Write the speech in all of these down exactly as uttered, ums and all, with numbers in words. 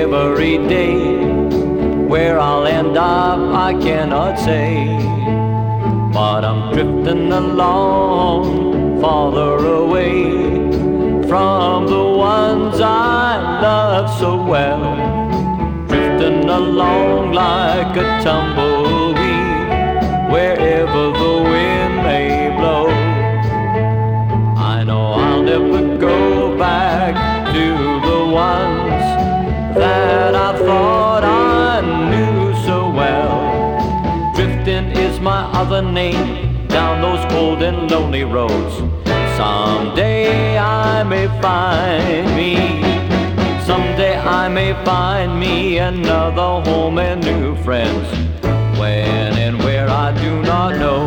every day. Where I'll end up, I cannot say. But I'm drifting along, farther away from the ones I love so well. Drifting along like a tumbleweed, wherever the wind may blow. I know I'll never go back to the ones that I thought I knew so well. Drifting is my other name, down those cold and lonely roads. Someday I may find me, someday I may find me another home and new friends. When and where I do not know.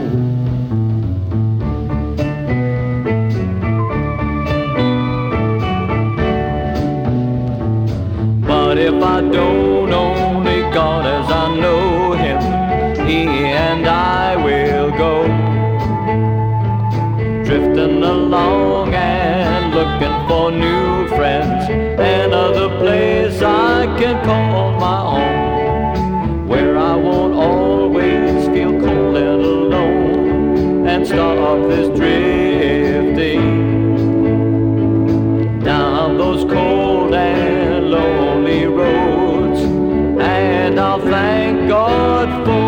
But if I don't, only God as I know Him, He and I will go. Drifting along and looking for new friends, another place I can call my own, where I won't always feel cold and alone and stop this drifting down those cold and lonely roads. And I'll thank God for